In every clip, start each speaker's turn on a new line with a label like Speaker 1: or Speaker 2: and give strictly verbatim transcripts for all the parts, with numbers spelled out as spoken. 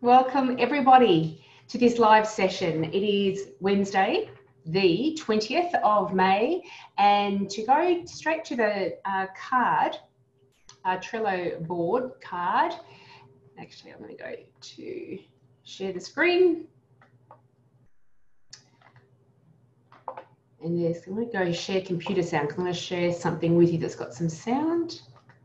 Speaker 1: Welcome everybody to this live session. It is Wednesday, the twentieth of May, and to go straight to the uh, card, uh, Trello board card. Actually, I'm going to go to share the screen. And yes, I'm going to go share computer sound. I'm going to share something with you that's got some sound.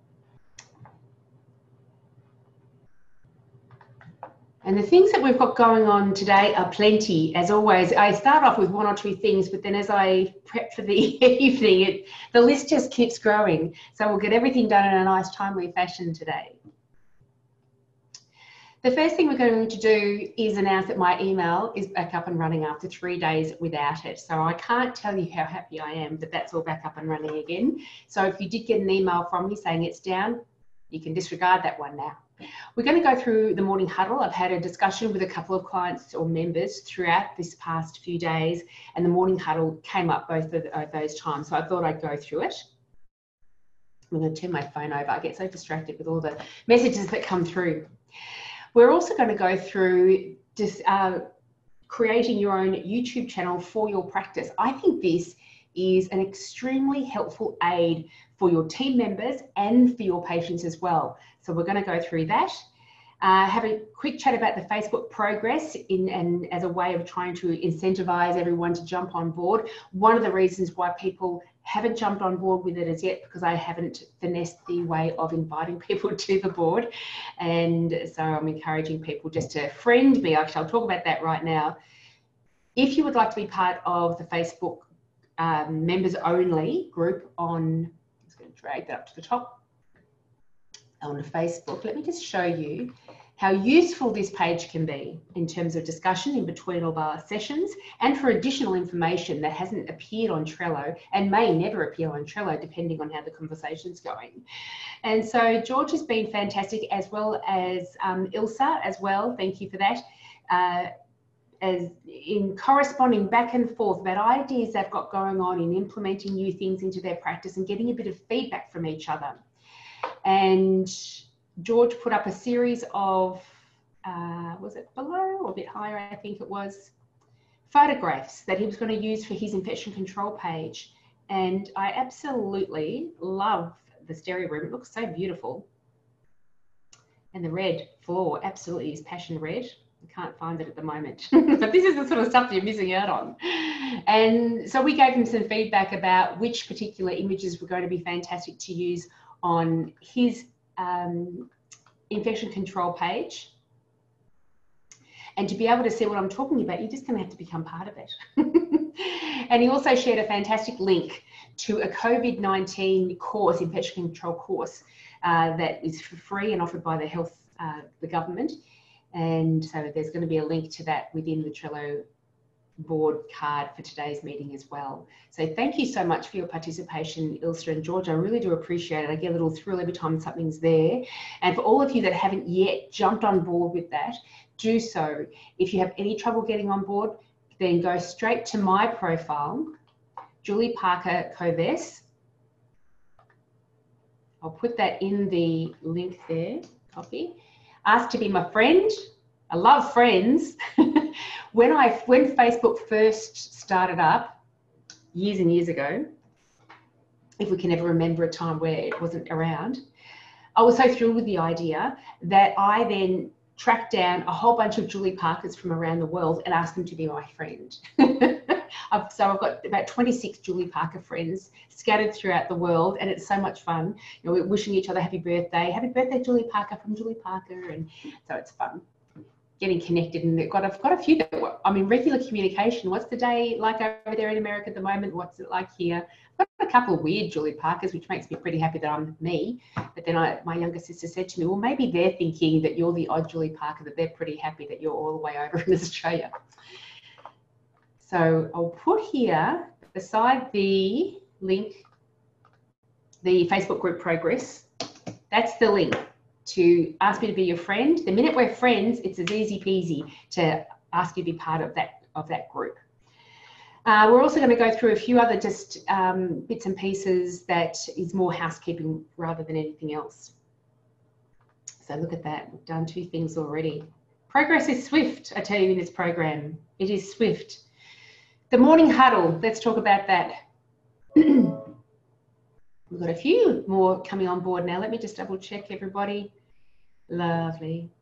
Speaker 1: And the things that we've got going on today are plenty, as always. I start off with one or two things, but then as I prep for the evening, it, the list just keeps growing. So we'll get everything done in a nice, timely fashion today. The first thing we're going to do is announce that my email is back up and running after three days without it. So I can't tell you how happy I am, but that's all back up and running again. So if you did get an email from me saying it's down, you can disregard that one now. We're going to go through the morning huddle. I've had a discussion with a couple of clients or members throughout this past few days, and the morning huddle came up both of those times. So I thought I'd go through it. I'm going to turn my phone over. I get so distracted with all the messages that come through. We're also going to go through just uh, creating your own YouTube channel for your practice. I think this is an extremely helpful aid for your team members and for your patients as well. So we're going to go through that. Uh, have a quick chat about the Facebook progress in and as a way of trying to incentivize everyone to jump on board. One of the reasons why people haven't jumped on board with it as yet, because I haven't finessed the way of inviting people to the board. And so I'm encouraging people just to friend me. Actually, I'll talk about that right now. If you would like to be part of the Facebook um, members only group on, I'm just going to drag that up to the top, on Facebook, let me just show you how useful this page can be in terms of discussion in between all our sessions and for additional information that hasn't appeared on Trello and may never appear on Trello depending on how the conversation's going. And so George has been fantastic, as well as um, Ilsa as well, thank you for that, uh, as in corresponding back and forth about ideas they've got going on in implementing new things into their practice and getting a bit of feedback from each other. And George put up a series of, uh, was it below or a bit higher, I think it was, photographs that he was going to use for his infection control page. And I absolutely love the stereo room. It looks so beautiful. And the red floor absolutely is passion red. I can't find it at the moment, but this is the sort of stuff that you're missing out on. And so we gave him some feedback about which particular images were going to be fantastic to use on his um, infection control page. And to be able to see what I'm talking about, you're just going to have to become part of it. And he also shared a fantastic link to a COVID nineteen course, infection control course, uh, that is for free and offered by the health, uh, the government. And so there's going to be a link to that within the Trello board card for today's meeting as well. So thank you so much for your participation, Ilsa and George. I really do appreciate it. I get a little thrill every time something's there. And for all of you that haven't yet jumped on board with that, do so. If you have any trouble getting on board, then go straight to my profile, Julie Parker Coves. I'll put that in the link there, copy. Ask to be my friend. I love friends. When I when Facebook first started up years and years ago, if we can ever remember a time where it wasn't around, I was so thrilled with the idea that I then tracked down a whole bunch of Julie Parkers from around the world and asked them to be my friend. I've, so I've got about twenty-six Julie Parker friends scattered throughout the world, and it's so much fun. You know, we're wishing each other happy birthday, happy birthday Julie Parker from Julie Parker, and so it's fun getting connected. And got I've got a few that were, I mean, regular communication. What's the day like over there in America at the moment? What's it like here? I've got a couple of weird Julie Parkers, which makes me pretty happy that I'm me. But then I, my younger sister said to me, well, maybe they're thinking that you're the odd Julie Parker, that they're pretty happy that you're all the way over in Australia. So I'll put here beside the link, the Facebook group progress. That's the link to ask me to be your friend. The minute we're friends, it's as easy peasy to ask you to be part of that of that group. Uh, we're also going to go through a few other just um, bits and pieces that is more housekeeping rather than anything else. So look at that, we've done two things already. Progress is swift, I tell you, in this program. It is swift. The morning huddle, let's talk about that. We've got a few more coming on board now. Let me just double check everybody. Lovely.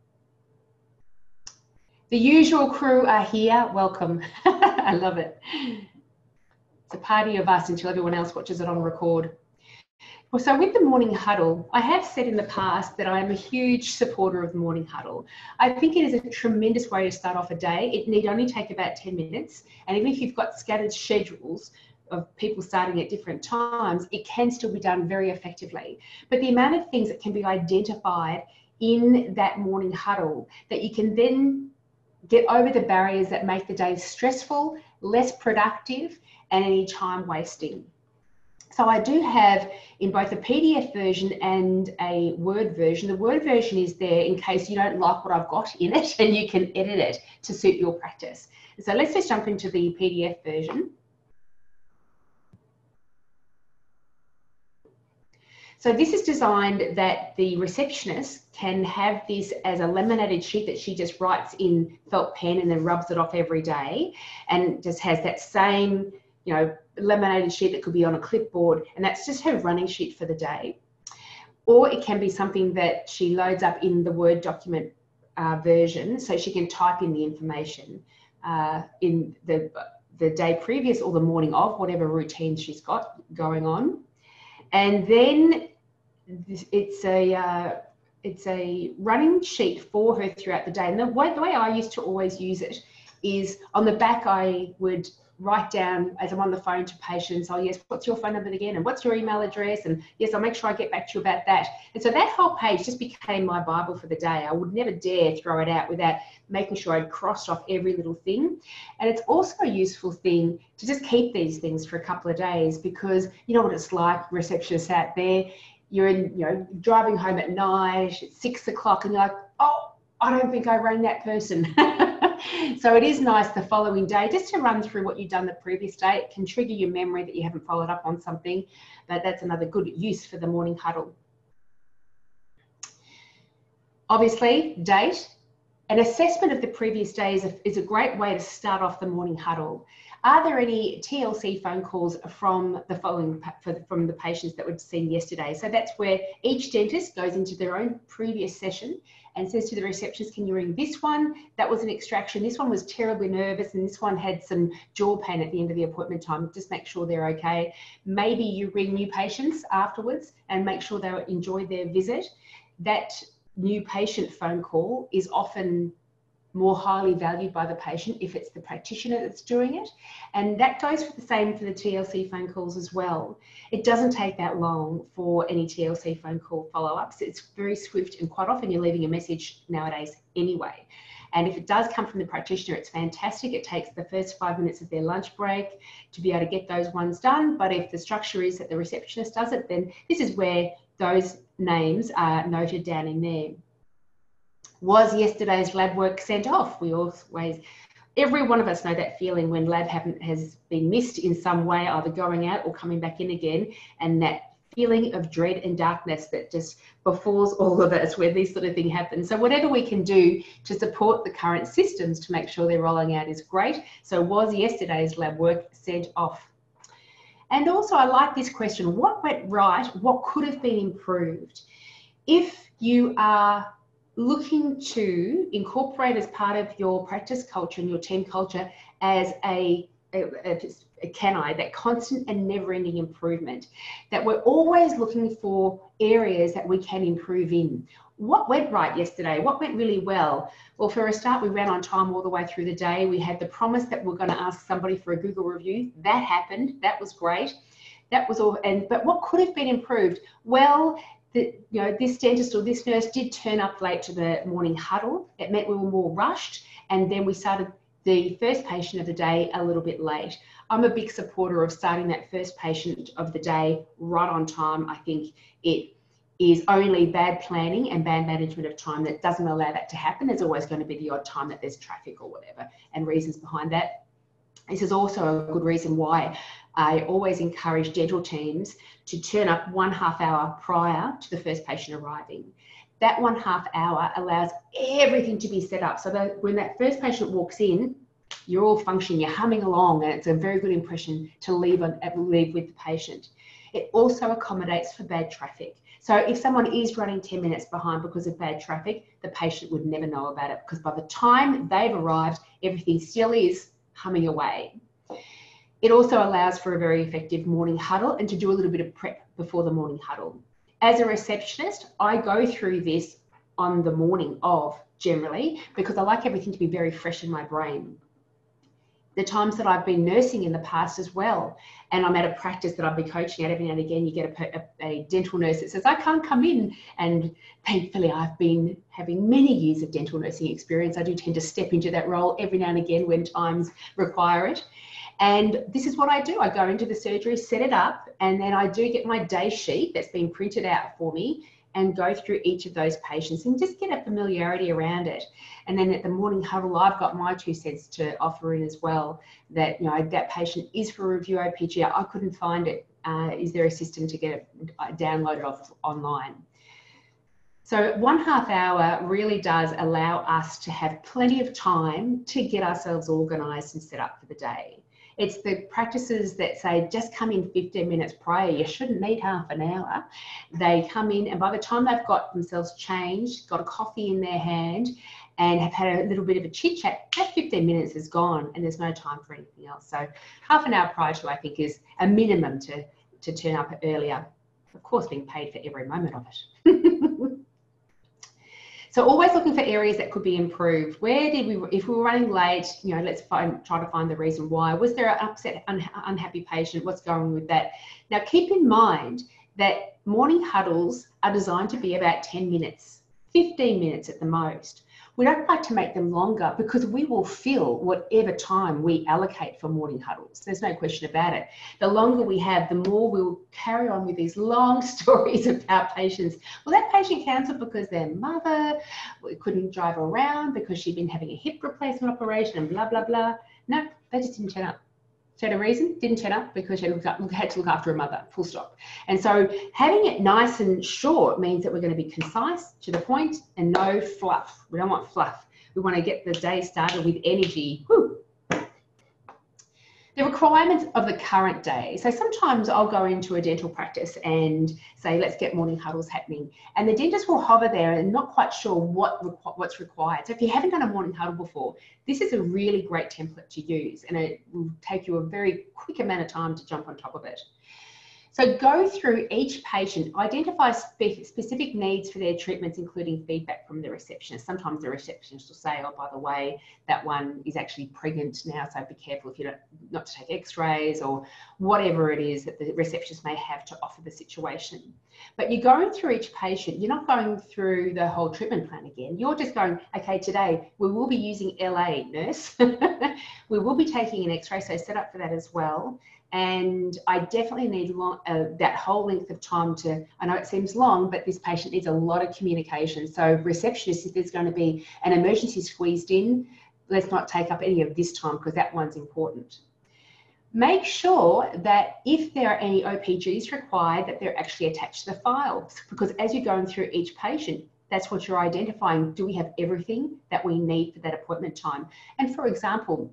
Speaker 1: The usual crew are here. Welcome. I love it. It's a party of us until everyone else watches it on record. Well, so with the morning huddle, I have said in the past that I am a huge supporter of the morning huddle. I think it is a tremendous way to start off a day. It need only take about ten minutes. And even if you've got scattered schedules of people starting at different times, it can still be done very effectively. But the amount of things that can be identified in that morning huddle that you can then get over the barriers that make the day stressful, less productive, and any time wasting. So I do have in both a P D F version and a Word version. The Word version is there in case you don't like what I've got in it and you can edit it to suit your practice. So let's just jump into the P D F version. So this is designed that the receptionist can have this as a laminated sheet that she just writes in felt pen and then rubs it off every day, and just has that same, you know, laminated sheet that could be on a clipboard, and that's just her running sheet for the day. Or it can be something that she loads up in the Word document uh, version, so she can type in the information uh, in the, the day previous or the morning of, whatever routine she's got going on. And then it's a uh, it's a running sheet for her throughout the day. And the way, the way I used to always use it is on the back I would write down as I'm on the phone to patients, oh yes, what's your phone number again? And what's your email address? And yes, I'll make sure I get back to you about that. And so that whole page just became my Bible for the day. I would never dare throw it out without making sure I'd crossed off every little thing. And it's also a useful thing to just keep these things for a couple of days, because you know what it's like, receptionists out there, you're in, you know, driving home at night, it's six o'clock and you're like, oh, I don't think I rang that person. So it is nice the following day just to run through what you've done the previous day. It can trigger your memory that you haven't followed up on something, but that's another good use for the morning huddle. Obviously, date. An assessment of the previous day is a, is a great way to start off the morning huddle. Are there any T L C phone calls from the following for, from the patients that were seen yesterday? So that's where each dentist goes into their own previous session and says to the receptionist, can you ring this one? That was an extraction. This one was terribly nervous, and this one had some jaw pain at the end of the appointment time. Just make sure they're okay. Maybe you ring new patients afterwards and make sure they enjoy their visit. That new patient phone call is often more highly valued by the patient if it's the practitioner that's doing it. And that goes for the same for the T L C phone calls as well. It doesn't take that long for any T L C phone call follow-ups. It's very swift, and quite often you're leaving a message nowadays anyway. And if it does come from the practitioner, it's fantastic. It takes the first five minutes of their lunch break to be able to get those ones done. But if the structure is that the receptionist does it, then this is where those names are noted down in there. Was yesterday's lab work sent off? We always, every one of us know that feeling when lab haven't, has been missed in some way, either going out or coming back in again, and that feeling of dread and darkness that just befalls all of us where these sort of things happen. So whatever we can do to support the current systems to make sure they're rolling out is great. So was yesterday's lab work sent off? And also I like this question, what went right? What could have been improved? If you are looking to incorporate as part of your practice culture and your team culture as a, a, a, a can I, that constant and never-ending improvement, that we're always looking for areas that we can improve in. What went right yesterday? What went really well? Well, for a start, we ran on time all the way through the day. We had the promise that we're going to ask somebody for a Google review. That happened. That was great. That was all. And but what could have been improved? Well, that, you know, this dentist or this nurse did turn up late to the morning huddle. It meant we were more rushed, and then we started the first patient of the day a little bit late. I'm a big supporter of starting that first patient of the day right on time. I think it is only bad planning and bad management of time that doesn't allow that to happen. There's always going to be the odd time that there's traffic or whatever, and reasons behind that. This is also a good reason why I always encourage dental teams to turn up one half hour prior to the first patient arriving. That one half hour allows everything to be set up so that when that first patient walks in, you're all functioning, you're humming along, and it's a very good impression to leave, on, leave with the patient. It also accommodates for bad traffic. So if someone is running ten minutes behind because of bad traffic, the patient would never know about it, because by the time they've arrived, everything still is humming away. It also allows for a very effective morning huddle and to do a little bit of prep before the morning huddle. As a receptionist, I go through this on the morning of, generally, because I like everything to be very fresh in my brain. The times that I've been nursing in the past as well, and I'm at a practice that I've been coaching at, every now and again you get a, a, a dental nurse that says, I can't come in. And thankfully I've been having many years of dental nursing experience. I do tend to step into that role every now and again when times require it. And this is what I do. I go into the surgery, set it up, and then I do get my day sheet that's been printed out for me and go through each of those patients and just get a familiarity around it. And then at the morning huddle, I've got my two cents to offer in as well, that, you know, that patient is for review O P G. I couldn't find it. Uh, is there a system to get it downloaded off online? So one half hour really does allow us to have plenty of time to get ourselves organised and set up for the day. It's the practices that say, just come in fifteen minutes prior. You shouldn't need half an hour. They come in, and by the time they've got themselves changed, got a coffee in their hand, and have had a little bit of a chit chat, that fifteen minutes is gone and there's no time for anything else. So half an hour prior to, I think, is a minimum to, to turn up earlier. Of course, being paid for every moment of it. So always looking for areas that could be improved. Where did we, if we were running late, you know, let's find, try to find the reason why. Was there an upset, un, unhappy patient? What's going on with that? Now, keep in mind that morning huddles are designed to be about ten minutes, fifteen minutes at the most. We don't like to make them longer because we will fill whatever time we allocate for morning huddles. There's no question about it. The longer we have, the more we'll carry on with these long stories about patients. Well, that patient cancelled because their mother couldn't drive around because she'd been having a hip replacement operation and blah, blah, blah. No, they just didn't turn up. She had a reason, didn't turn up because she had to look after her mother, full stop. And so having it nice and short means that we're going to be concise, to the point, and no fluff. We don't want fluff. We want to get the day started with energy. Woo. The requirements of the current day. So sometimes I'll go into a dental practice and say, let's get morning huddles happening. And the dentist will hover there and not quite sure what what's required. So if you haven't done a morning huddle before, this is a really great template to use, and it will take you a very quick amount of time to jump on top of it. So go through each patient, identify spe specific needs for their treatments, including feedback from the receptionist. Sometimes the receptionist will say, oh, by the way, that one is actually pregnant now, so be careful if you don't, not to take x-rays, or whatever it is that the receptionist may have to offer the situation. But you're going through each patient, you're not going through the whole treatment plan again. You're just going, okay, today we will be using L A, nurse. We will be taking an x-ray, so set up for that as well. And I definitely need long, uh, that whole length of time to, I know it seems long, but this patient needs a lot of communication. So receptionist, if there's going to be an emergency squeezed in, let's not take up any of this time because that one's important. Make sure that if there are any O P Gs required, that they're actually attached to the files, because as you're going through each patient, that's what you're identifying. Do we have everything that we need for that appointment time? And for example,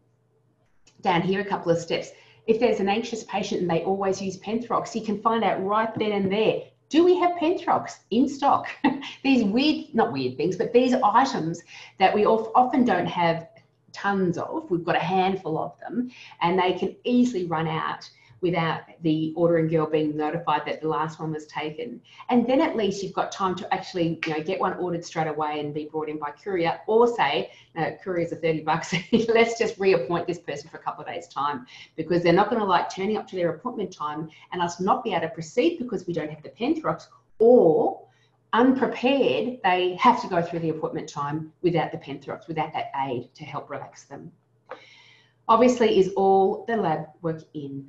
Speaker 1: down here, a couple of steps. If there's an anxious patient and they always use Penthrox, you can find out right then and there, do we have Penthrox in stock? These weird, not weird things, but these items that we often don't have tons of, we've got a handful of them, and they can easily run out without the ordering girl being notified that the last one was taken. And then at least you've got time to actually, you know, get one ordered straight away and be brought in by courier, or say, no, couriers are thirty bucks. Let's just reappoint this person for a couple of days time, because they're not going to like turning up to their appointment time and us not be able to proceed because we don't have the Penthrox, or unprepared, they have to go through the appointment time without the Penthrox, without that aid to help relax them. Obviously, is all the lab work in?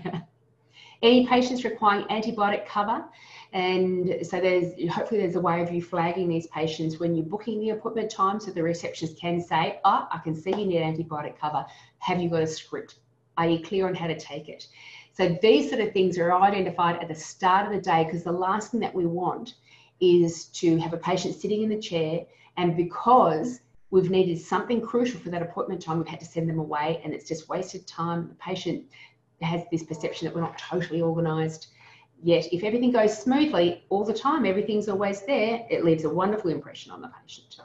Speaker 1: Any patients requiring antibiotic cover, and so there's hopefully there's a way of you flagging these patients when you're booking the appointment time, so the receptionist can say, oh, I can see you need antibiotic cover. Have you got a script? Are you clear on how to take it? So these sort of things are identified at the start of the day, because the last thing that we want is to have a patient sitting in the chair And because we've needed something crucial for that appointment time, we've had to send them away, and it's just wasted time. The patient has this perception that we're not totally organised. Yet if everything goes smoothly all the time, everything's always there, it leaves a wonderful impression on the patient.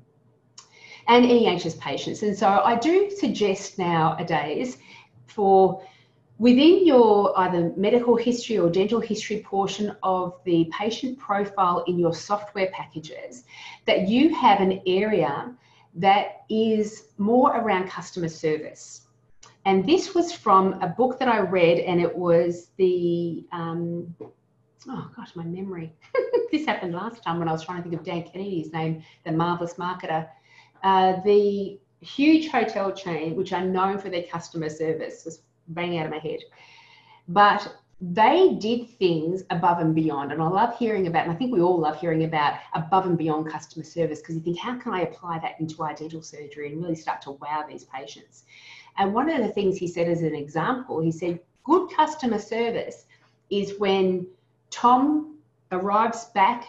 Speaker 1: And any anxious patients. And so I do suggest nowadays for within your either medical history or dental history portion of the patient profile in your software packages, that you have an area that is more around customer service. And this was from a book that I read, and it was the, um, oh gosh, my memory. This happened last time when I was trying to think of Dan Kennedy's name, the marvelous marketer. Uh, the huge hotel chain, which are known for their customer service, was banging out of my head. But they did things above and beyond. And I love hearing about, and I think we all love hearing about above and beyond customer service, because you think, how can I apply that into our dental surgery and really start to wow these patients? And one of the things he said as an example, he said, good customer service is when Tom arrives back,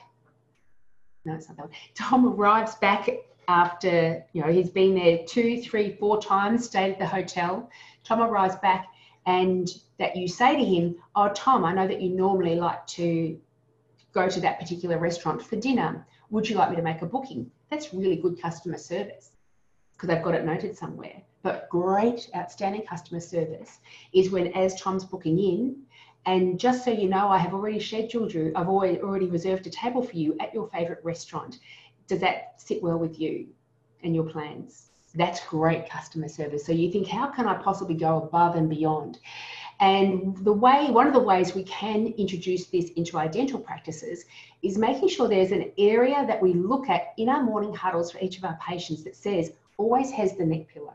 Speaker 1: no, it's not that one. Tom arrives back after, you know, he's been there two, three, four times, stayed at the hotel. Tom arrives back, and that you say to him, oh, Tom, I know that you normally like to go to that particular restaurant for dinner. Would you like me to make a booking? That's really good customer service, because they've got it noted somewhere. But great, outstanding customer service is when, as Tom's booking in, and just so you know, I have already scheduled you, I've already, already reserved a table for you at your favourite restaurant. Does that sit well with you and your plans? That's great customer service. So you think, how can I possibly go above and beyond? And the way, one of the ways we can introduce this into our dental practices is making sure there's an area that we look at in our morning huddles for each of our patients that says, always has the neck pillow,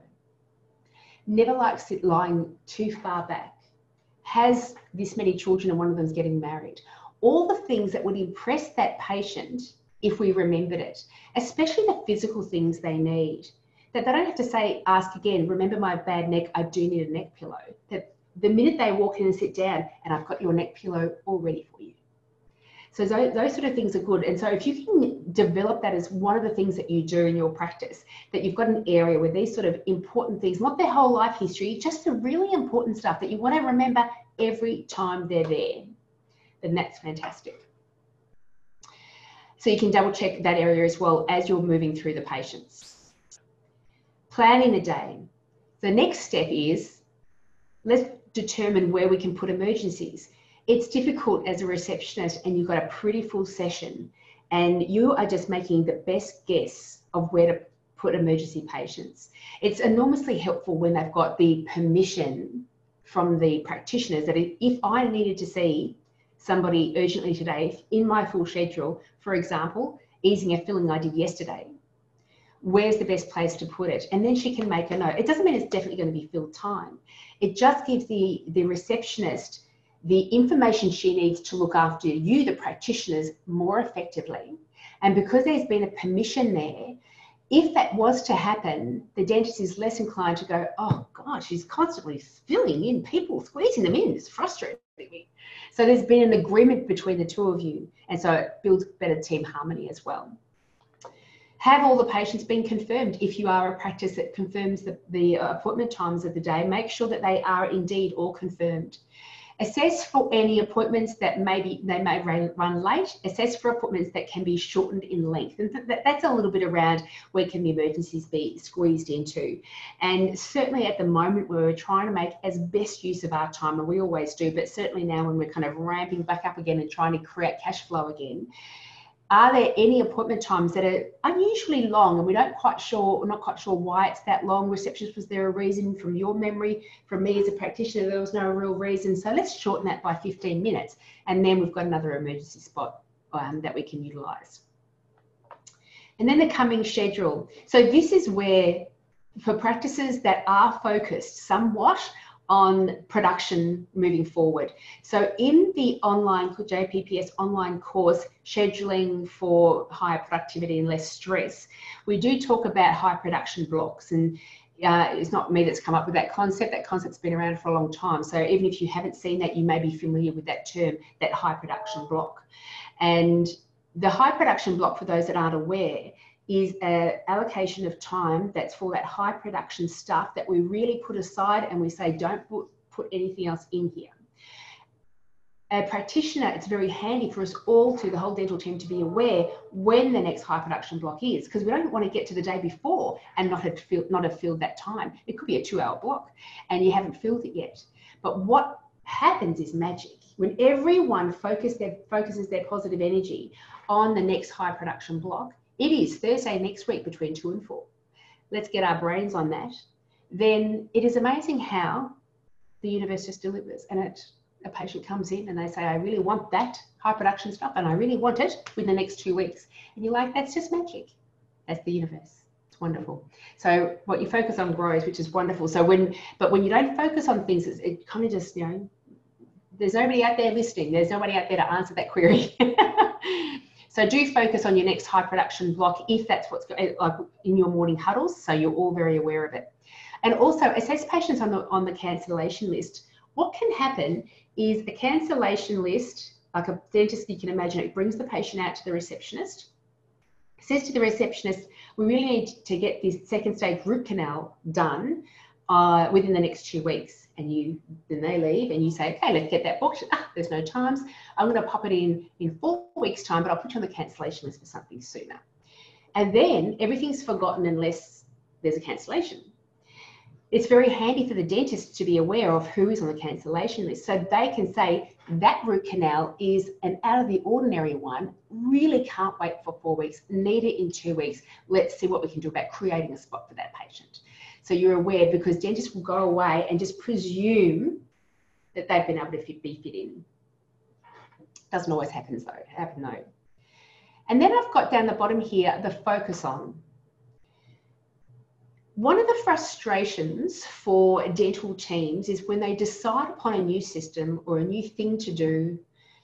Speaker 1: never likes it lying too far back, has this many children and one of them's getting married. All the things that would impress that patient if we remembered it, especially the physical things they need, that they don't have to say, ask again, remember my bad neck, I do need a neck pillow. That the minute they walk in and sit down, and I've got your neck pillow all ready for you. So those, those sort of things are good. And so if you can develop that as one of the things that you do in your practice, that you've got an area where these sort of important things, not their whole life history, just the really important stuff that you want to remember every time they're there, then that's fantastic. So you can double check that area as well as you're moving through the patients. Planning a day. The next step is, let's determine where we can put emergencies. It's difficult as a receptionist and you've got a pretty full session and you are just making the best guess of where to put emergency patients. It's enormously helpful when they've got the permission from the practitioners that if I needed to see somebody urgently today in my full schedule, for example, easing a filling I did yesterday, where's the best place to put it? And then she can make a note. It doesn't mean it's definitely going to be filled time. It just gives the, the receptionist the information she needs to look after you, the practitioners, more effectively. And because there's been a permission there, if that was to happen, the dentist is less inclined to go, oh God, she's constantly filling in people, squeezing them in. It's frustrating me. So there's been an agreement between the two of you. And so it builds better team harmony as well. Have all the patients been confirmed? If you are a practice that confirms the, the appointment times of the day, make sure that they are indeed all confirmed. Assess for any appointments that maybe they may run late. Assess for appointments that can be shortened in length. And that, that's a little bit around where can the emergencies be squeezed into. And certainly at the moment where we're trying to make as best use of our time, and we always do, but certainly now when we're kind of ramping back up again and trying to create cash flow again, are there any appointment times that are unusually long and we don't quite sure, we're not quite sure why it's that long? Receptionist, was there a reason from your memory? From me as a practitioner, there was no real reason. So let's shorten that by fifteen minutes. And then we've got another emergency spot um, that we can utilise. And then the coming schedule. So this is where, for practices that are focused somewhat on production moving forward. So in the online J P P S online course, Scheduling for Higher Productivity and Less Stress, we do talk about high production blocks. And uh, it's not me that's come up with that concept. That concept's been around for a long time. So even if you haven't seen that, you may be familiar with that term, that high production block. And the high production block, for those that aren't aware, is an allocation of time that's for that high production stuff that we really put aside and we say, don't put, put anything else in here. A practitioner, it's very handy for us all to, the whole dental team, to be aware when the next high production block is, because we don't want to get to the day before and not have, filled, not have filled that time. It could be a two hour block and you haven't filled it yet. But what happens is magic. When everyone focus their, focuses their positive energy on the next high production block, it is Thursday next week between two and four. Let's get our brains on that. Then it is amazing how the universe just delivers, and it, a patient comes in and they say, I really want that high production stuff and I really want it within the next two weeks. And you're like, that's just magic. That's the universe. It's wonderful. So what you focus on grows, which is wonderful. So when, but when you don't focus on things, it, it kind of just, you know, there's nobody out there listening. There's nobody out there to answer that query. So do focus on your next high production block if that's what's like in your morning huddles. So you're all very aware of it. And also assess patients on the, on the cancellation list. What can happen is a cancellation list, like a dentist, you can imagine, it brings the patient out to the receptionist, says to the receptionist, we really need to get this second stage root canal done uh, within the next two weeks. And you, then they leave and you say, okay, let's get that booked. Ah, there's no times. I'm going to pop it in in four weeks time, but I'll put you on the cancellation list for something sooner. And then everything's forgotten unless there's a cancellation. It's very handy for the dentist to be aware of who is on the cancellation list, so they can say that root canal is an out of the ordinary one, really can't wait for four weeks, need it in two weeks. Let's see what we can do about creating a spot for that patient. So you're aware, because dentists will go away and just presume that they've been able to fit, be fit in. Doesn't always happen though, happen though. And then I've got down the bottom here, the focus on. One of the frustrations for dental teams is when they decide upon a new system or a new thing to do,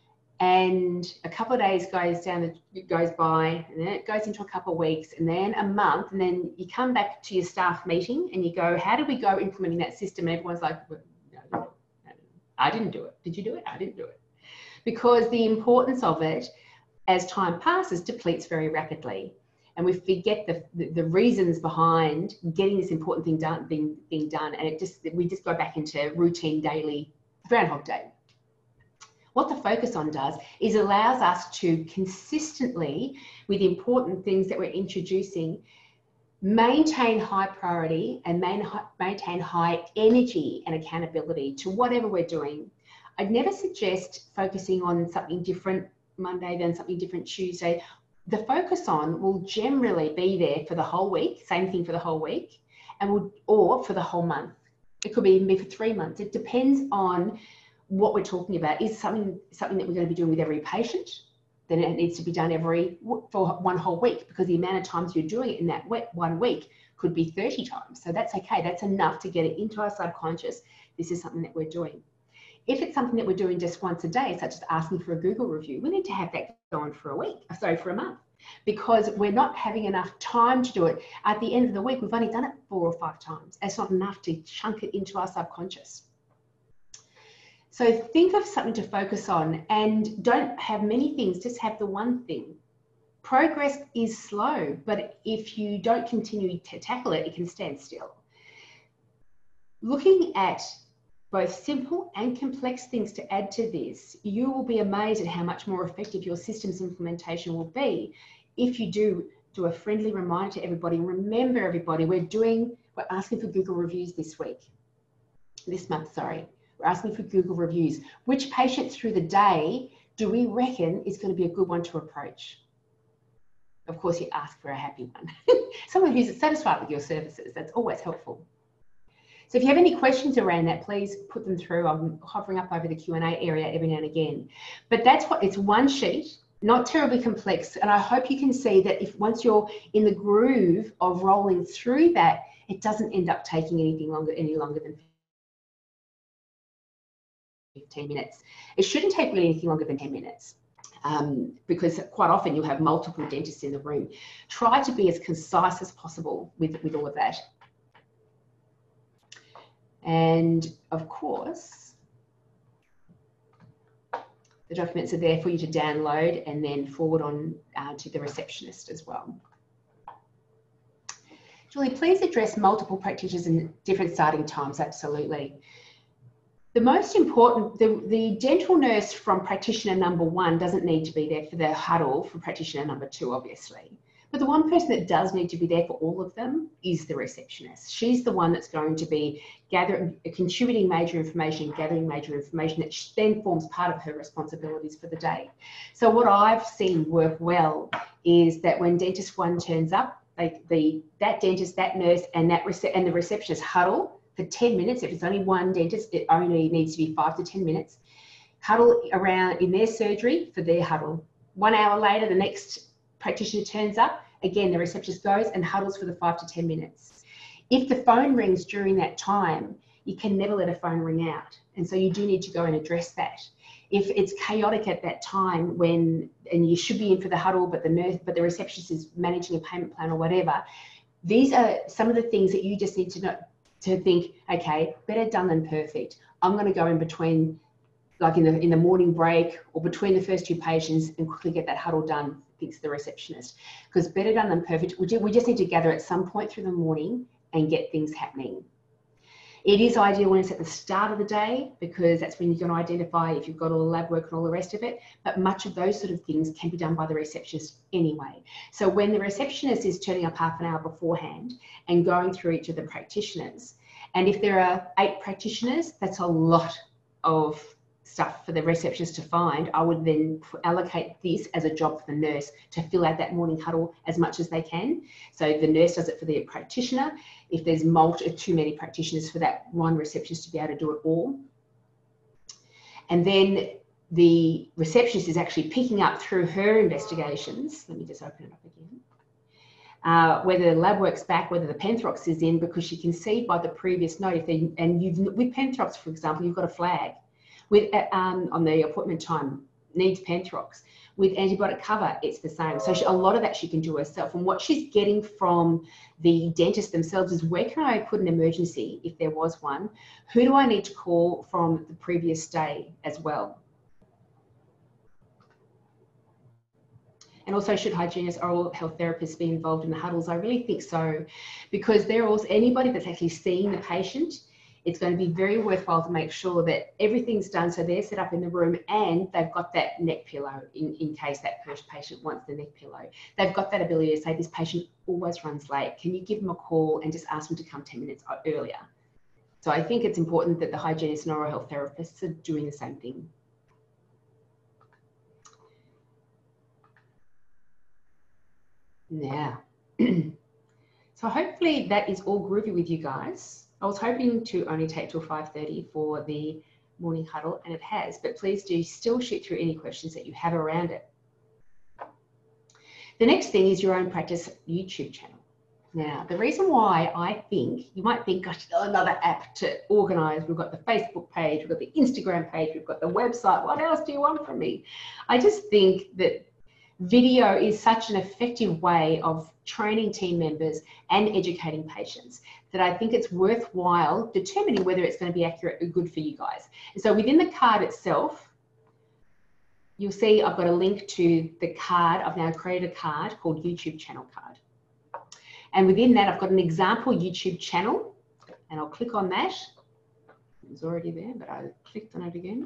Speaker 1: and a couple of days goes down, goes by, and then it goes into a couple of weeks, and then a month, and then you come back to your staff meeting and you go, how do we go implementing that system? And everyone's like, well, no, no, no, I didn't do it. Did you do it? I didn't do it. Because the importance of it, as time passes, depletes very rapidly. And we forget the, the, the reasons behind getting this important thing done, being, being done. And it just, we just go back into routine daily Groundhog Day. What the focus on does is allows us to consistently, with important things that we're introducing, maintain high priority and main, maintain high energy and accountability to whatever we're doing. I'd never suggest focusing on something different Monday than something different Tuesday. The focus on will generally be there for the whole week, same thing for the whole week, and will, or for the whole month. It could even be for three months. It depends on what we're talking about. Is something something that we're going to be doing with every patient? Then it needs to be done every for one whole week, because the amount of times you're doing it in that one week could be thirty times. So that's okay. That's enough to get it into our subconscious. This is something that we're doing. If it's something that we're doing just once a day, such as asking for a Google review, we need to have that going for a week, sorry, for a month, because we're not having enough time to do it. At the end of the week, we've only done it four or five times. That's not enough to chunk it into our subconscious. So think of something to focus on, and don't have many things, just have the one thing. Progress is slow, but if you don't continue to tackle it, it can stand still. Looking at both simple and complex things to add to this, you will be amazed at how much more effective your systems implementation will be if you do do a friendly reminder to everybody. Remember, everybody, we're doing, we're asking for Google reviews this week, this month, sorry. We're asking for Google reviews. Which patient through the day do we reckon is going to be a good one to approach? Of course, you ask for a happy one. Someone who's satisfied with your services. That's always helpful. So if you have any questions around that, please put them through. I'm hovering up over the Q and A area every now and again. But that's what, it's one sheet, not terribly complex. And I hope you can see that if once you're in the groove of rolling through that, it doesn't end up taking anything longer, any longer than fifteen minutes. It shouldn't take really anything longer than ten minutes. Um, because quite often you'll have multiple dentists in the room. Try to be as concise as possible with, with all of that. And of course, the documents are there for you to download and then forward on uh, to the receptionist as well. Julie, please address multiple practitioners and different starting times. Absolutely. The most important, the, the dental nurse from practitioner number one doesn't need to be there for the huddle for practitioner number two, obviously. But the one person that does need to be there for all of them is the receptionist. She's the one that's going to be gathering, contributing major information, gathering major information that then forms part of her responsibilities for the day. So what I've seen work well is that when dentist one turns up, they, the, that dentist, that nurse, and, that rece and the receptionist huddle for ten minutes. If it's only one dentist, it only needs to be five to ten minutes. Huddle around in their surgery for their huddle. One hour later, the next practitioner turns up. Again, the receptionist goes and huddles for the five to ten minutes. If the phone rings during that time, you can never let a phone ring out. And so you do need to go and address that. If it's chaotic at that time when, and you should be in for the huddle, but the nurse, but the receptionist is managing a payment plan or whatever, these are some of the things that you just need to know, to think, okay, better done than perfect. I'm going to go in between, like in the, in the morning break or between the first two patients and quickly get that huddle done, thinks the receptionist. Because better done than perfect, we, do, we just need to gather at some point through the morning and get things happening. It is ideal when it's at the start of the day because that's when you're going to identify if you've got all the lab work and all the rest of it. But much of those sort of things can be done by the receptionist anyway. So when the receptionist is turning up half an hour beforehand and going through each of the practitioners, and if there are eight practitioners, that's a lot of stuff for the receptionist to find. I would then allocate this as a job for the nurse to fill out that morning huddle as much as they can. So the nurse does it for the practitioner. If there's multi, too many practitioners for that one receptionist to be able to do it all. And then the receptionist is actually picking up through her investigations. Let me just open it up again. Uh, whether the lab work's back, whether the Penthrox is in, because she can see by the previous note, if they, and you've, with Penthrox, for example, you've got a flag. With, um, on the appointment time, needs Penthrox. With antibiotic cover, it's the same. So she, a lot of that she can do herself. And what she's getting from the dentist themselves is, where can I put an emergency if there was one? Who do I need to call from the previous day as well? And also, should hygienists, oral health therapists be involved in the huddles? I really think so, because they're also, anybody that's actually seeing the patient, it's going to be very worthwhile to make sure that everything's done so they're set up in the room and they've got that neck pillow in, in case that first patient wants the neck pillow. They've got that ability to say, this patient always runs late. Can you give them a call and just ask them to come ten minutes earlier? So I think it's important that the hygienists and oral health therapists are doing the same thing. Now, so hopefully that is all groovy with you guys. I was hoping to only take till five thirty for the morning huddle, and it has, but please do still shoot through any questions that you have around it. The next thing is your own practice YouTube channel. Now, the reason why I think, you might think, gosh, another app to organize. We've got the Facebook page, we've got the Instagram page, we've got the website. What else do you want from me? I just think that video is such an effective way of training team members and educating patients that I think it's worthwhile determining whether it's going to be accurate or good for you guys. And so within the card itself, you'll see I've got a link to the card. I've now created a card called YouTube channel card. And within that, I've got an example YouTube channel, and I'll click on that. It was already there, but I clicked on it again.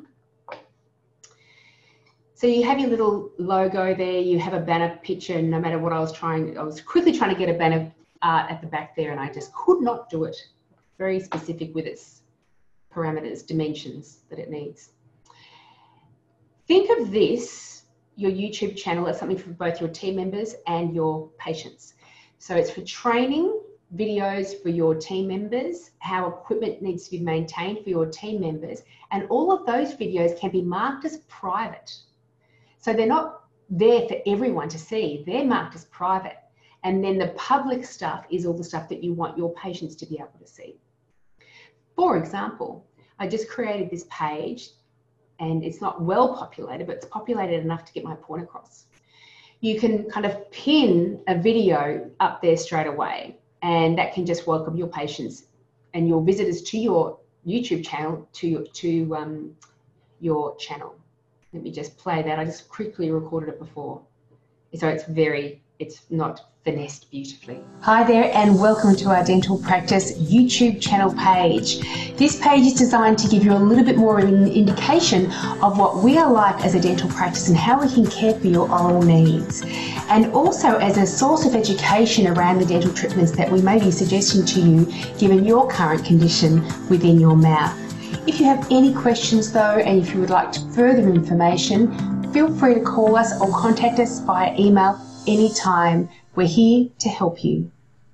Speaker 1: So you have your little logo there, you have a banner picture, and no matter what I was trying, I was quickly trying to get a banner art at the back there, and I just could not do it. Very specific with its parameters, dimensions that it needs. Think of this, your YouTube channel, as something for both your team members and your patients. So it's for training videos for your team members, how equipment needs to be maintained for your team members, and all of those videos can be marked as private. So they're not there for everyone to see, they're marked as private. And then the public stuff is all the stuff that you want your patients to be able to see. For example, I just created this page, and it's not well populated, but it's populated enough to get my point across. You can kind of pin a video up there straight away, and that can just welcome your patients and your visitors to your YouTube channel, to, to um, your channel. Let me just play that. I just quickly recorded it before. So it's very, it's not finessed beautifully. Hi there and welcome to our Dental Practice YouTube channel page. This page is designed to give you a little bit more of an indication of what we are like as a dental practice and how we can care for your oral needs. And also as a source of education around the dental treatments that we may be suggesting to you given your current condition within your mouth. If you have any questions though, and if you would like further information, feel free to call us or contact us via email anytime. We're here to help you.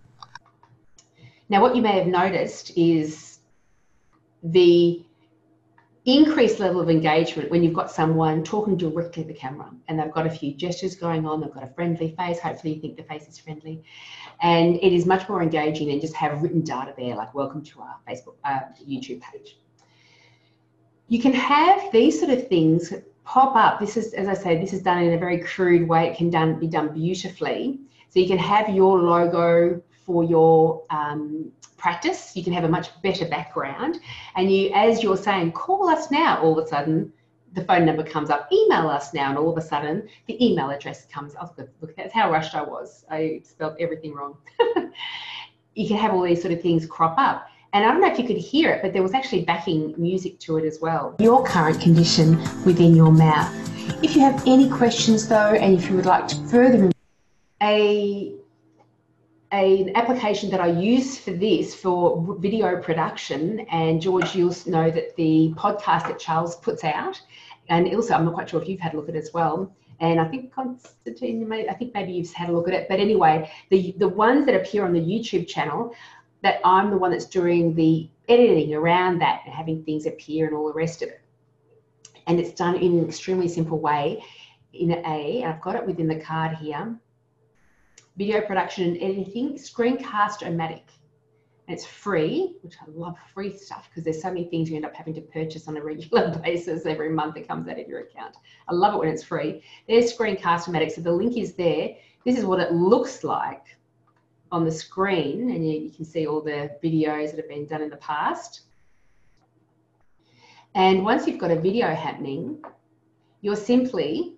Speaker 1: Now, what you may have noticed is the increased level of engagement when you've got someone talking directly to the camera and they've got a few gestures going on, they've got a friendly face, hopefully you think the face is friendly, and it is much more engaging than just have written data there like welcome to our Facebook, uh, YouTube page. You can have these sort of things pop up. This is, as I say, this is done in a very crude way. It can done, be done beautifully. So you can have your logo for your um, practice. You can have a much better background. And you, as you're saying, call us now, all of a sudden, the phone number comes up, email us now, and all of a sudden, the email address comes up. Look, that's how rushed I was. I spelled everything wrong. You can have all these sort of things crop up. And I don't know if you could hear it, but there was actually backing music to it as well. Your current condition within your mouth. If you have any questions though, and if you would like to further a, a an application that I use for this, for video production, and George, you'll know that the podcast that Charles puts out, and also I'm not quite sure if you've had a look at it as well, and I think Constantine, I think maybe you've had a look at it, but anyway, the, the ones that appear on the YouTube channel, that I'm the one that's doing the editing around that and having things appear and all the rest of it. And it's done in an extremely simple way in A, and I've got it within the card here. Video production and editing, Screencast-O-Matic. And it's free, which I love free stuff because there's so many things you end up having to purchase on a regular basis every month that comes out of your account. I love it when it's free. There's Screencast-O-Matic, so the link is there. This is what it looks like on the screen, and you, you can see all the videos that have been done in the past. And once you've got a video happening, you're simply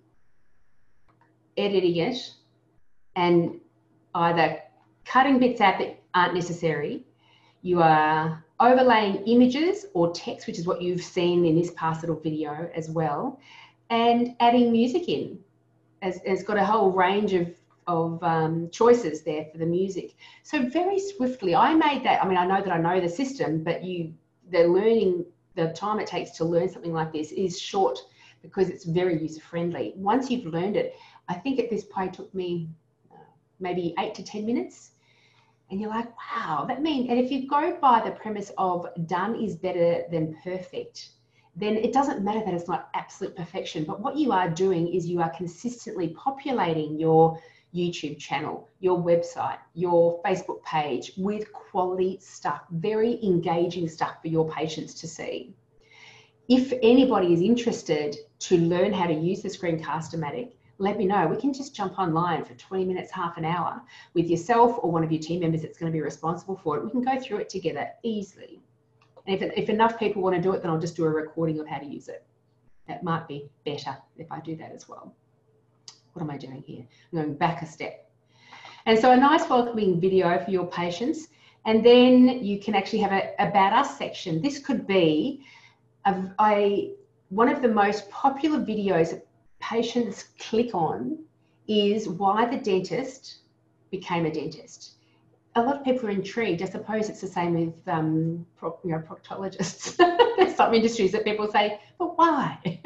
Speaker 1: editing it and either cutting bits out that aren't necessary, you are overlaying images or text, which is what you've seen in this past little video as well, and adding music in. It's, it's got a whole range of of um, choices there for the music. So very swiftly, I made that, I mean, I know that I know the system, but you, the learning, the time it takes to learn something like this is short because it's very user-friendly. Once you've learned it, I think at this point it took me uh, maybe eight to ten minutes. And you're like, wow, that means, and if you go by the premise of done is better than perfect, then it doesn't matter that it's not absolute perfection. But what you are doing is you are consistently populating your YouTube channel, your website, your Facebook page with quality stuff, very engaging stuff for your patients to see. If anybody is interested to learn how to use the Screencast-O-Matic, let me know. We can just jump online for twenty minutes, half an hour with yourself or one of your team members that's going to be responsible for it. We can go through it together easily. And if, if enough people want to do it, then I'll just do a recording of how to use it. That might be better if I do that as well. What am I doing here? I'm going back a step. And so a nice welcoming video for your patients. And then you can actually have a About Us section. This could be a, a, one of the most popular videos that patients click on is why the dentist became a dentist. A lot of people are intrigued. I suppose it's the same with um, pro, you know, proctologists. There's some industries that people say, but why?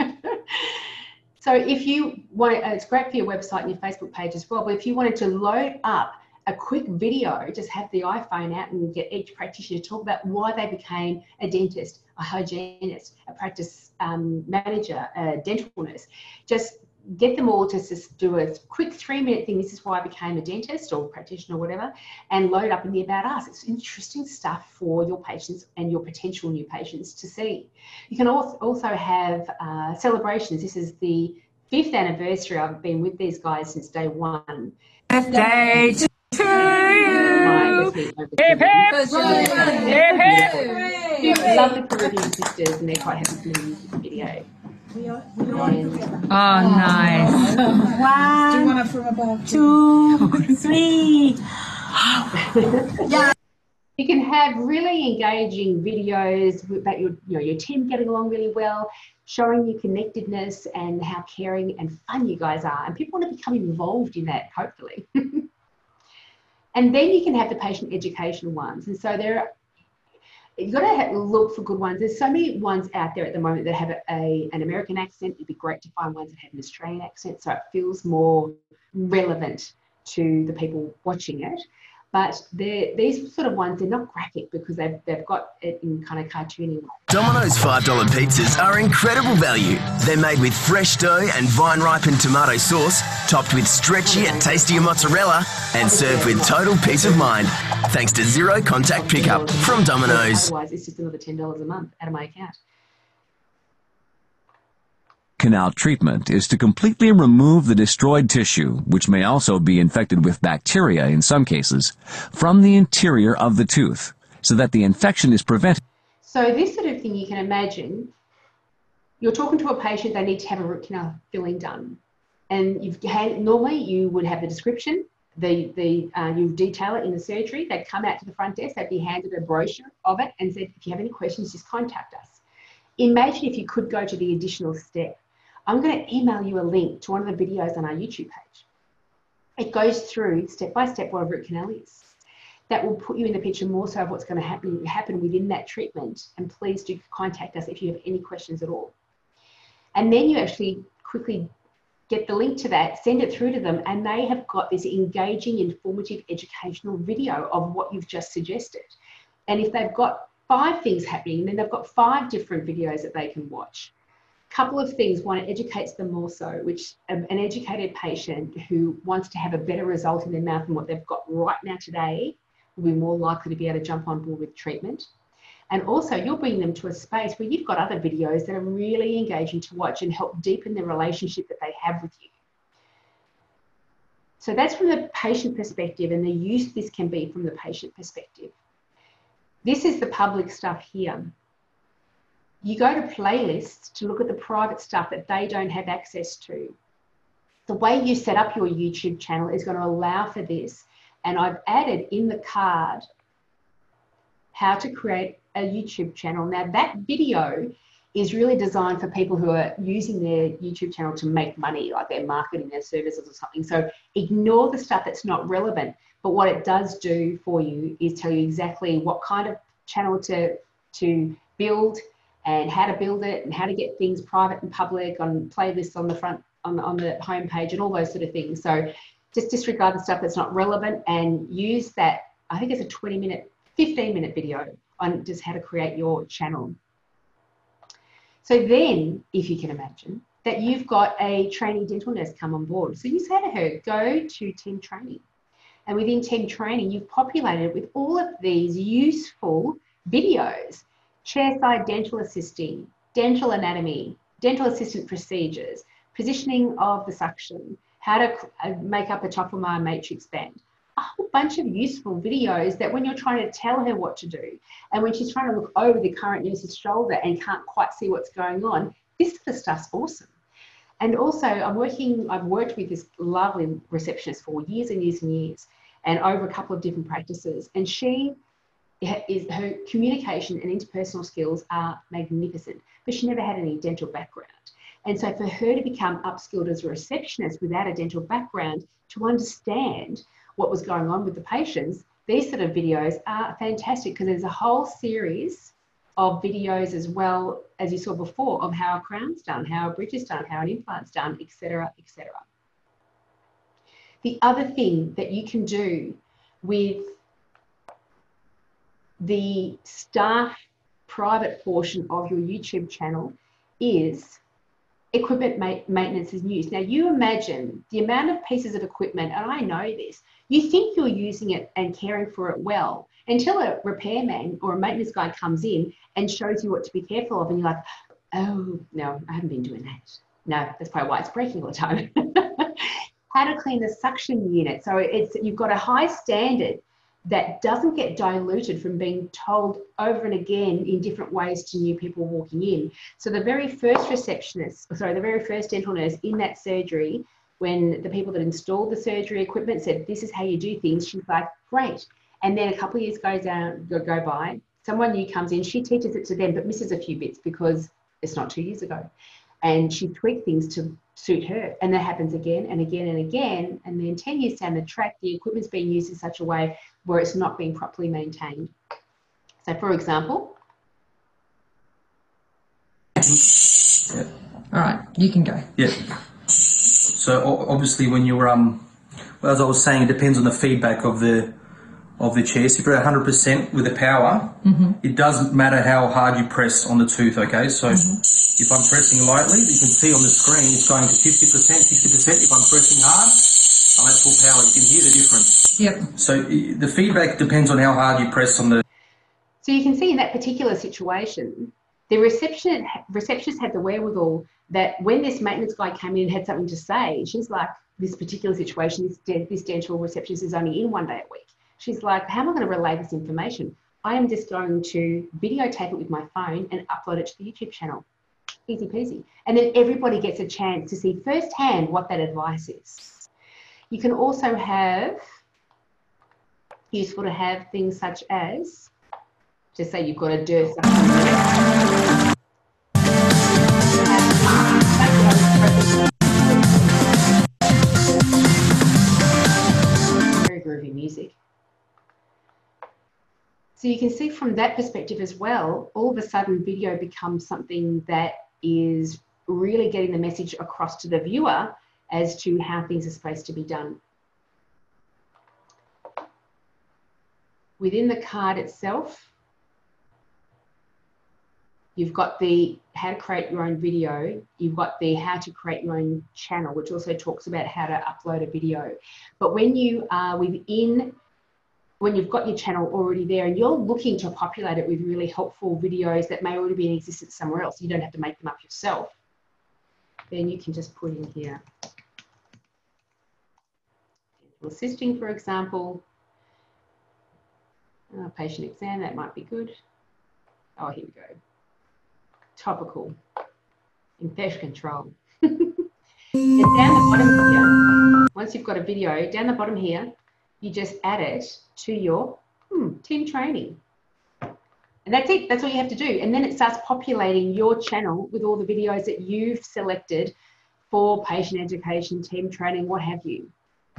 Speaker 1: So if you want, it's great for your website and your Facebook page as well, but if you wanted to load up a quick video, just have the iPhone out and get each practitioner to talk about why they became a dentist, a hygienist, a practice um, manager, a dental nurse. Just get them all to just do a quick three minute thing. This is why I became a dentist or practitioner or whatever, and load up in the About Us. It's interesting stuff for your patients and your potential new patients to see. You can also have uh, celebrations. This is the fifth anniversary. I've been with these guys since day one.
Speaker 2: Birthday to you! Hip hip! Hip hip!
Speaker 1: Lovely Caribbean sisters, and they're quite happy to use this video.
Speaker 3: We are, we are
Speaker 1: And
Speaker 3: together.
Speaker 2: Oh, nice.
Speaker 3: Do you
Speaker 4: One,
Speaker 3: want it from above?
Speaker 4: two, three.
Speaker 1: you can have really engaging videos about your, you know, your team getting along really well, showing your connectedness and how caring and fun you guys are. And people want to become involved in that, hopefully. And then you can have the patient education ones. And so there are, you've got to have, look for good ones. There's so many ones out there at the moment that have a, a, an American accent. It'd be great to find ones that have an Australian accent, so it feels more relevant to the people watching it. But these sort of ones, they're not graphic because they've, they've got it in kind of cartooning.
Speaker 5: Domino's five dollar pizzas are incredible value. They're made with fresh dough and vine-ripened tomato sauce, topped with stretchy and tastier mozzarella, and served with total peace of mind, thanks to zero contact pickup from Domino's.
Speaker 1: Otherwise, it's just another ten dollars a month out of my account.
Speaker 6: Canal treatment is to completely remove the destroyed tissue, which may also be infected with bacteria in some cases, from the interior of the tooth, so that the infection is prevented.
Speaker 1: So this sort of thing, you can imagine, you're talking to a patient, they need to have a root canal filling done. And you've had, normally you would have the description, the, the, uh, you detail it in the surgery, they'd come out to the front desk, they'd be handed a brochure of it and said, if you have any questions, just contact us. Imagine if you could go to the additional step. I'm going to email you a link to one of the videos on our YouTube page. It goes through step by step what a root canal is. That will put you in the picture more so of what's going to happen, happen within that treatment. And please do contact us if you have any questions at all. And then you actually quickly get the link to that, send it through to them, and they have got this engaging, informative, educational video of what you've just suggested. And if they've got five things happening, then they've got five different videos that they can watch. Couple of things. One, it educates them more so, which an educated patient who wants to have a better result in their mouth than what they've got right now today will be more likely to be able to jump on board with treatment. And also you're bringing them to a space where you've got other videos that are really engaging to watch and help deepen the relationship that they have with you. So that's from the patient perspective, and the use this can be from the patient perspective. This is the public stuff here. You go to playlists to look at the private stuff that they don't have access to. The way you set up your YouTube channel is going to allow for this. And I've added in the card how to create a YouTube channel. Now that video is really designed for people who are using their YouTube channel to make money, like they're marketing their services or something. So ignore the stuff that's not relevant. But what it does do for you is tell you exactly what kind of channel to, to build, and how to build it, and how to get things private and public on playlists on the front, on, on the homepage, and all those sort of things. So just disregard the stuff that's not relevant and use that. I think it's a twenty minute, fifteen minute video on just how to create your channel. So then, if you can imagine, that you've got a trainee dental nurse come on board. So you say to her, go to team training. And within team training, you've populated it with all of these useful videos. Chairside dental assisting, dental anatomy, dental assistant procedures, positioning of the suction, how to make up a Tofflemire matrix band. A whole bunch of useful videos that when you're trying to tell her what to do, and when she's trying to look over the current nurse's shoulder and can't quite see what's going on, this sort of stuff's awesome. And also, I'm working, I've worked with this lovely receptionist for years and years and years, and over a couple of different practices, and she is, her communication and interpersonal skills are magnificent, but she never had any dental background. And so for her to become upskilled as a receptionist without a dental background, to understand what was going on with the patients, these sort of videos are fantastic, because there's a whole series of videos as well, as you saw before, of how a crown's done, how a bridge is done, how an implant's done, et cetera, et cetera. The other thing that you can do with the staff private portion of your YouTube channel is equipment ma maintenance and use. Now you imagine the amount of pieces of equipment, and I know this, you think you're using it and caring for it well until a repairman or a maintenance guy comes in and shows you what to be careful of, and you're like, oh, no, I haven't been doing that. No, that's probably why it's breaking all the time. How to clean the suction unit. So it's, you've got a high standard that doesn't get diluted from being told over and again in different ways to new people walking in. So the very first receptionist, sorry, the very first dental nurse in that surgery, when the people that installed the surgery equipment said, this is how you do things, she's like, great. And then a couple of years goes down, go, go by, someone new comes in, she teaches it to them, but misses a few bits because it's not two years ago. And she tweaked things to suit her. And that happens again and again and again. And then ten years down the track, the equipment's being used in such a way where it's not being properly maintained. So for example.
Speaker 3: Yeah. All right, you can go.
Speaker 7: Yeah. So obviously when you're, um, well, as I was saying, it depends on the feedback of the of the chair. So if you're at one hundred percent with the power, mm-hmm. it doesn't matter how hard you press on the tooth, okay? So mm-hmm. if I'm pressing lightly, you can see on the screen it's going to fifty percent, sixty percent. If I'm pressing hard, I'm at full power. You can hear the difference.
Speaker 3: Yep.
Speaker 7: So the feedback depends on how hard you press on the...
Speaker 1: So you can see in that particular situation, the reception, receptionist had the wherewithal that when this maintenance guy came in and had something to say, she's like, this particular situation, this, de this dental receptionist is only in one day a week. She's like, how am I going to relay this information? I am just going to videotape it with my phone and upload it to the YouTube channel. Easy peasy. And then everybody gets a chance to see firsthand what that advice is. You can also have, useful to have things such as, just say you've got a dirt something. Very groovy music. So you can see from that perspective as well, all of a sudden video becomes something that is really getting the message across to the viewer as to how things are supposed to be done. Within the card itself, you've got the how to create your own video, you've got the how to create your own channel, which also talks about how to upload a video. But when you are within when you've got your channel already there and you're looking to populate it with really helpful videos that may already be in existence somewhere else, you don't have to make them up yourself, then you can just put in here. Assisting, for example, uh, patient exam, that might be good. Oh, here we go. Topical, infection control. And down the bottom here, once you've got a video, down the bottom here, you just add it to your hmm, team training. And that's it, that's all you have to do. And then it starts populating your channel with all the videos that you've selected for patient education, team training, what have you.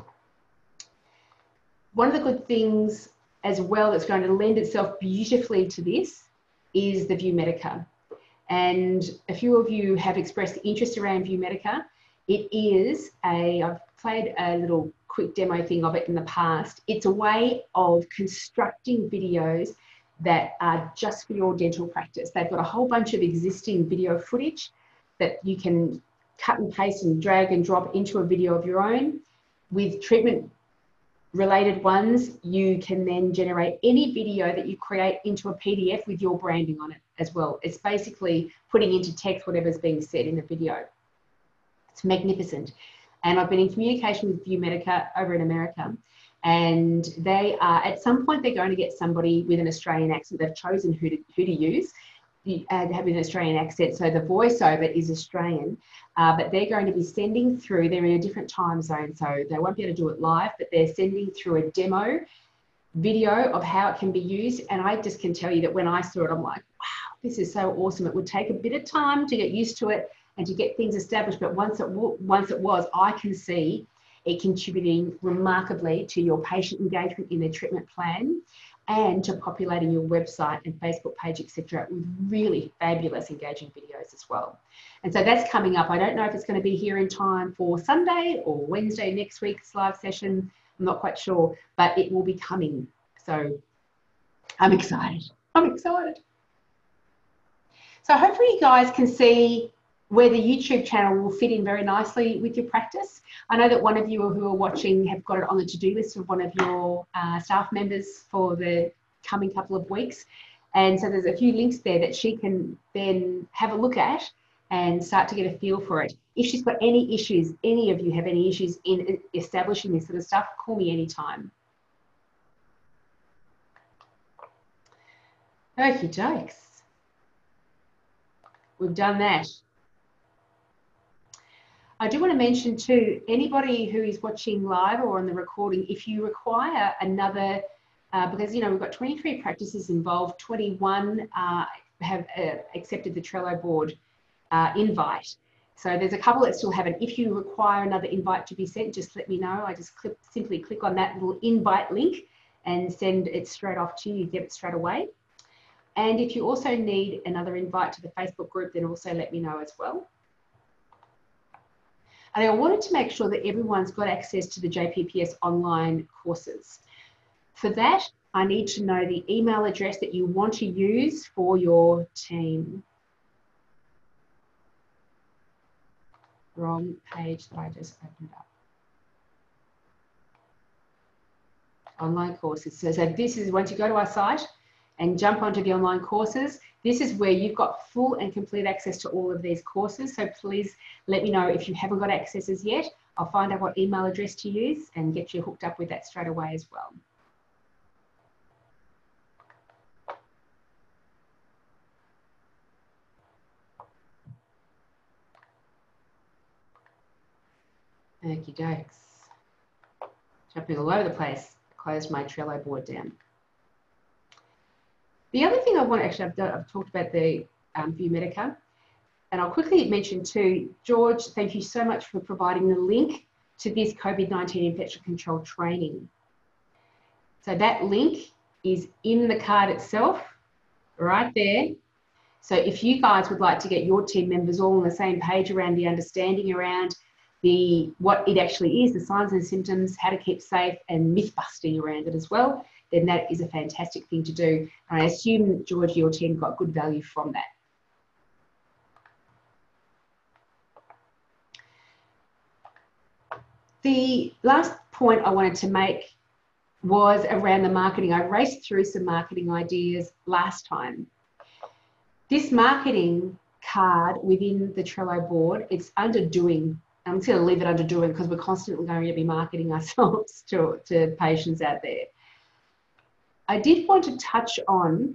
Speaker 1: One of the good things as well that's going to lend itself beautifully to this is the ViewMedica. And a few of you have expressed interest around ViewMedica. It is a, I've played a little quick demo thing of it in the past. It's a way of constructing videos that are just for your dental practice. They've got a whole bunch of existing video footage that you can cut and paste and drag and drop into a video of your own. With treatment related ones, you can then generate any video that you create into a P D F with your branding on it as well. It's basically putting into text whatever's being said in the video. It's magnificent. And I've been in communication with ViewMedica over in America, and they are, at some point, they're going to get somebody with an Australian accent. They've chosen who to, who to use, and have an Australian accent. So the voiceover is Australian, uh, but they're going to be sending through, they're in a different time zone, so they won't be able to do it live, but they're sending through a demo video of how it can be used. And I just can tell you that when I saw it, I'm like, wow, this is so awesome. It would take a bit of time to get used to it and to get things established, but once it, once it was, I can see it contributing remarkably to your patient engagement in their treatment plan and to populating your website and Facebook page, et cetera, with really fabulous engaging videos as well. And so that's coming up. I don't know if it's going to be here in time for Sunday or Wednesday next week's live session. I'm not quite sure, but it will be coming. So I'm excited. I'm excited. So hopefully you guys can see where the YouTube channel will fit in very nicely with your practice. I know that one of you who are watching have got it on the to-do list of one of your uh, staff members for the coming couple of weeks. And so there's a few links there that she can then have a look at and start to get a feel for it. If she's got any issues, any of you have any issues in establishing this sort of stuff, call me anytime. Okie dokes. We've done that. I do want to mention too, anybody who is watching live or on the recording, if you require another, uh, because, you know, we've got twenty-three practices involved, twenty-one uh, have uh, accepted the Trello board uh, invite. So there's a couple that still haven't. If you require another invite to be sent, just let me know. I just click, simply click on that little invite link and send it straight off to you. You get it straight away. And if you also need another invite to the Facebook group, then also let me know as well. And I wanted to make sure that everyone's got access to the J P P S online courses. For that, I need to know the email address that you want to use for your team. Wrong page that I just opened up. Online courses. So, so this is, once you go to our site and jump onto the online courses, this is where you've got full and complete access to all of these courses. So please let me know if you haven't got access as yet. I'll find out what email address to use and get you hooked up with that straight away as well. Okie dokes. Jumping all over the place. Close my Trello board down. The other thing I want to actually, I've, done, I've talked about the um, View Medica, and I'll quickly mention too, George, thank you so much for providing the link to this COVID nineteen infection control training. So that link is in the card itself, right there. So if you guys would like to get your team members all on the same page around the understanding around the what it actually is, the signs and symptoms, how to keep safe, and myth busting around it as well, then that is a fantastic thing to do. And I assume, George, your team got good value from that. The last point I wanted to make was around the marketing. I raced through some marketing ideas last time. This marketing card within the Trello board, it's under doing. I'm just going to leave it under doing because we're constantly going to be marketing ourselves to, to patients out there. I did want to touch on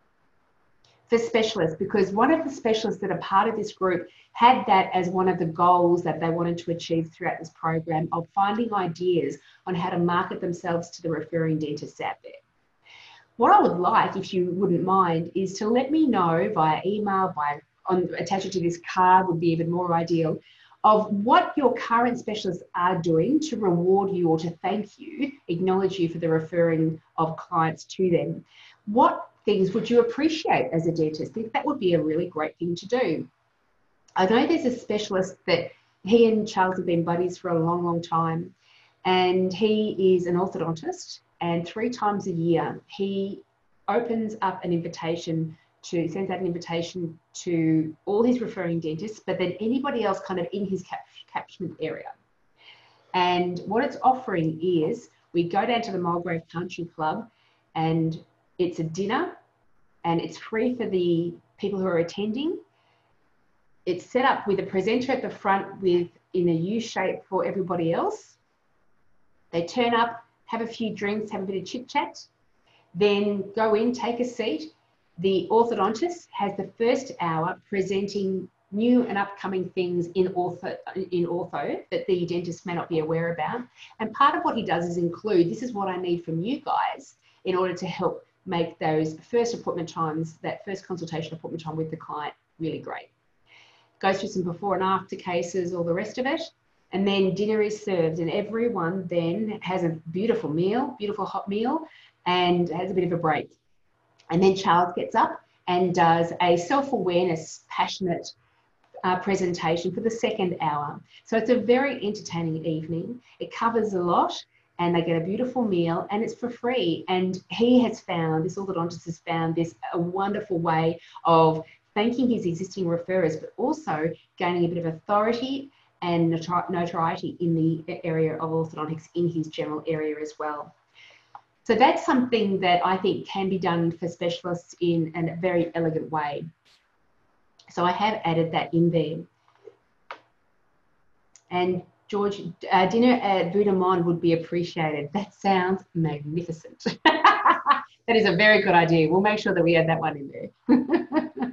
Speaker 1: for specialists, because one of the specialists that are part of this group had that as one of the goals that they wanted to achieve throughout this program of finding ideas on how to market themselves to the referring dentists out there. What I would like, if you wouldn't mind, is to let me know via email, by on attach it to this card would be even more ideal, of what your current specialists are doing to reward you or to thank you, acknowledge you for the referring of clients to them. What things would you appreciate as a dentist? I think that would be a really great thing to do. I know there's a specialist that he and Charles have been buddies for a long, long time, and he is an orthodontist, and three times a year he opens up an invitation to, sends out an invitation to all his referring dentists, but then anybody else kind of in his cap catchment area. And what it's offering is, we go down to the Mulgrave Country Club, and it's a dinner, and it's free for the people who are attending. It's set up with a presenter at the front with in a U shape for everybody else. They turn up, have a few drinks, have a bit of chit chat, then go in, take a seat. The orthodontist has the first hour presenting new and upcoming things in ortho, in ortho that the dentist may not be aware about. And part of what he does is include, this is what I need from you guys in order to help make those first appointment times, that first consultation appointment time with the client really great. Goes through some before and after cases, all the rest of it. And then dinner is served, and everyone then has a beautiful meal, beautiful hot meal, and has a bit of a break. And then Charles gets up and does a self-awareness, passionate uh, presentation for the second hour. So it's a very entertaining evening. It covers a lot, and they get a beautiful meal, and it's for free. And he has found, this orthodontist has found this a wonderful way of thanking his existing referrers, but also gaining a bit of authority and notoriety in the area of orthodontics in his general area as well. So that's something that I think can be done for specialists in a very elegant way. So I have added that in there. And George, uh, dinner at Boudamont would be appreciated. That sounds magnificent. That is a very good idea. We'll make sure that we add that one in there.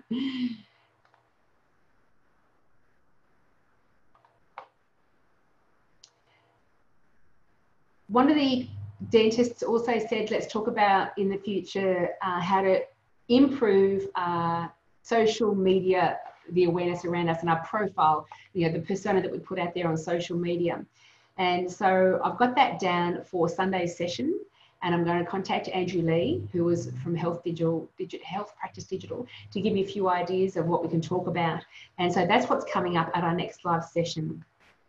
Speaker 1: One of the dentists also said, let's talk about in the future uh, how to improve uh, social media, the awareness around us and our profile, you know, the persona that we put out there on social media. And so I've got that down for Sunday's session, and I'm going to contact Andrew Lee, who was from Health Digital, Digit, Health Practice Digital, to give me a few ideas of what we can talk about. And so that's what's coming up at our next live session.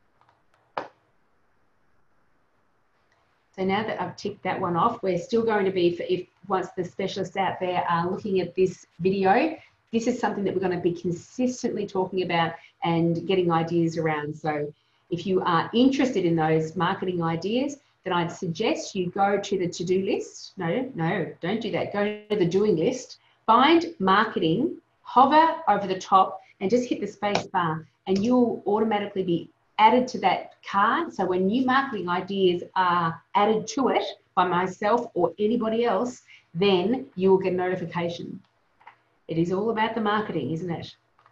Speaker 1: So now that I've ticked that one off, we're still going to be, for if once the specialists out there are looking at this video, this is something that we're going to be consistently talking about and getting ideas around. So if you are interested in those marketing ideas, then I'd suggest you go to the to-do list. No, no, don't do that. Go to the doing list, find marketing, hover over the top and just hit the space bar, and you'll automatically be added to that card. So when new marketing ideas are added to it by myself or anybody else, then you will get a notification. It is all about the marketing, isn't it?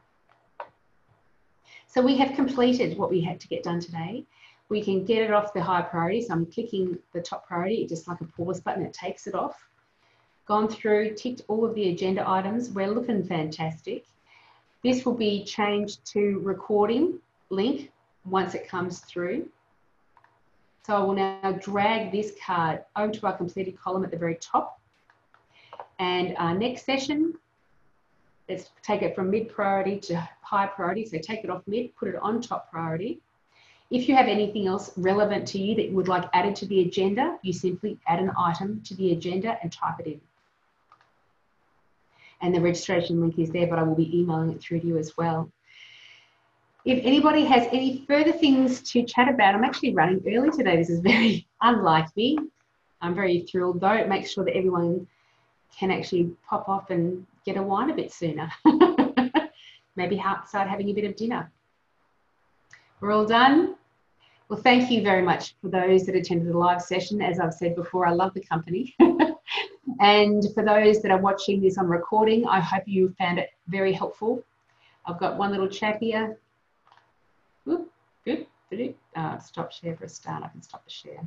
Speaker 1: So we have completed what we had to get done today. We can get it off the high priority. So I'm clicking the top priority, just like a pause button, it takes it off. Gone through, ticked all of the agenda items. We're looking fantastic. This will be changed to recording link once it comes through. So I will now drag this card over to our completed column at the very top. And our next session, let's take it from mid priority to high priority. So take it off mid, put it on top priority. If you have anything else relevant to you that you would like added to the agenda, you simply add an item to the agenda and type it in. And the registration link is there, but I will be emailing it through to you as well. If anybody has any further things to chat about, I'm actually running early today. This is very unlike me. I'm very thrilled though. It makes sure that everyone can actually pop off and get a wine a bit sooner. Maybe start having a bit of dinner. We're all done. Well, thank you very much for those that attended the live session. As I've said before, I love the company. And for those that are watching this on recording, I hope you found it very helpful. I've got one little chat here. Whoop, good, good. Uh, stop share for a start. I can stop the share.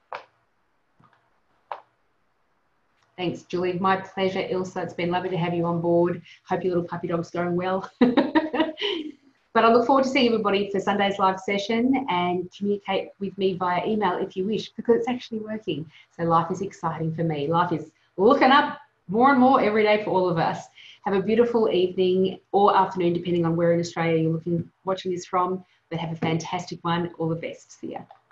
Speaker 1: Thanks, Julie. My pleasure, Ilsa. It's been lovely to have you on board. Hope your little puppy dog's going well. But I look forward to seeing everybody for Sunday's live session, and communicate with me via email if you wish, because it's actually working. So life is exciting for me. Life is looking up more and more every day for all of us. Have a beautiful evening or afternoon, depending on where in Australia you're looking, watching this from. But have a fantastic one. All the best. See ya.